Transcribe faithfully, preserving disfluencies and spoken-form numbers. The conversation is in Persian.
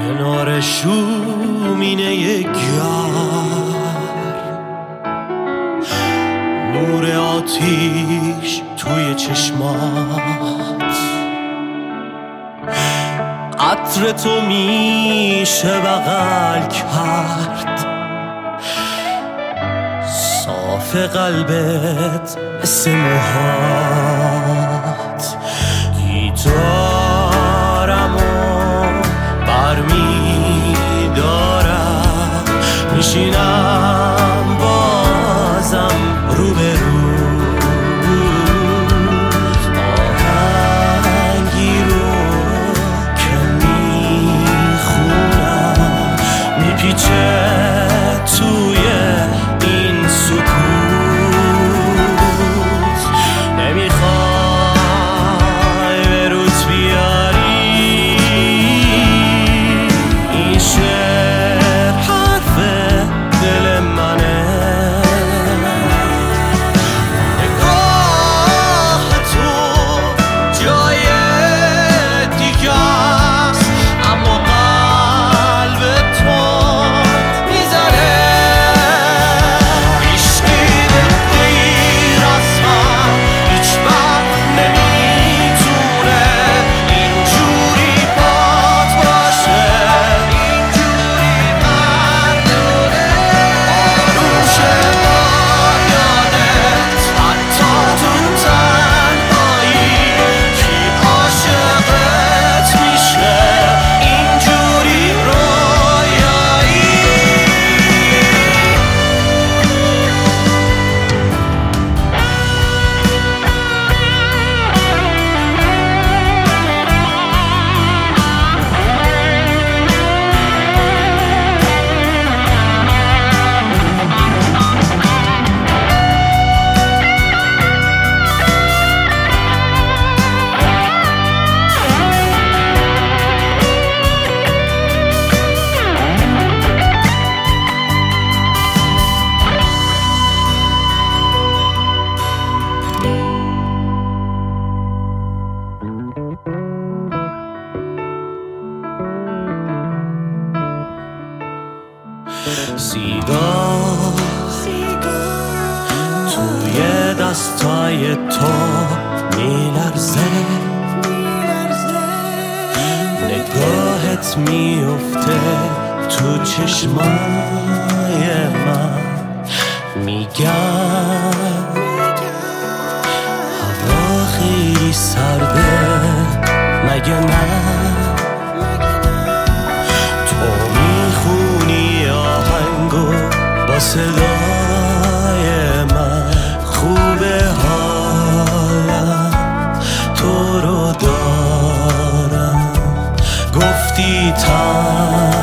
کنار شومینه گرم، نور آتیش توی چشمات، عطر تو میشه بغل کرد، صاف قلبت مثل موهات، گیتارمو برمیدارم، میشینم بازم رو به رو، آهنگی رو که میخونم میپیچه توی این سکوت، نمیخوای به روت بیاری، این شعر حرف دل منه، نگاه تو جای دیگه است، اما قلب تو میزنه، عشقی به غیر از من هیچ وقت نمیتونه اینجوری پات باشه، اینجوری مردونه، آروم شه با یادت حتی تو تنهایی، کی عاشقت میشه اینجوری رویایی. سیگار توی دستای تو میلرزه، نگاهت میفته تو چشمای من، میگم هوا خیلی سرده مگه نه، تو میخونی آهنگو با صدای من، خوبه حالم تو رو دارم، گفتی تن